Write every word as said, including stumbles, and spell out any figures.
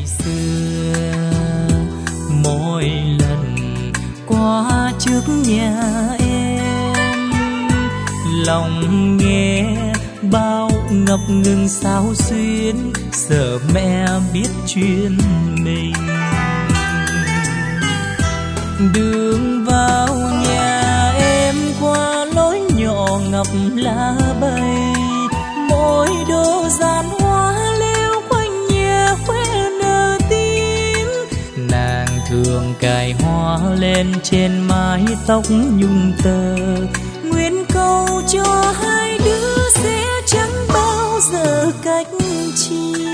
xưa. Mỗi lần qua trước nhà em, lòng nghe bao ngập ngừng sao xuyến, sợ mẹ biết chuyện mình. Đường vào nhà em qua lối nhỏ ngập lá bay, mỗi đô gian hoa leo quanh nhà khoe nở tím. Nàng thường cài hoa lên trên mái tóc nhung tơ, nguyện cầu cho hai đứa sẽ chẳng bao giờ cách chia.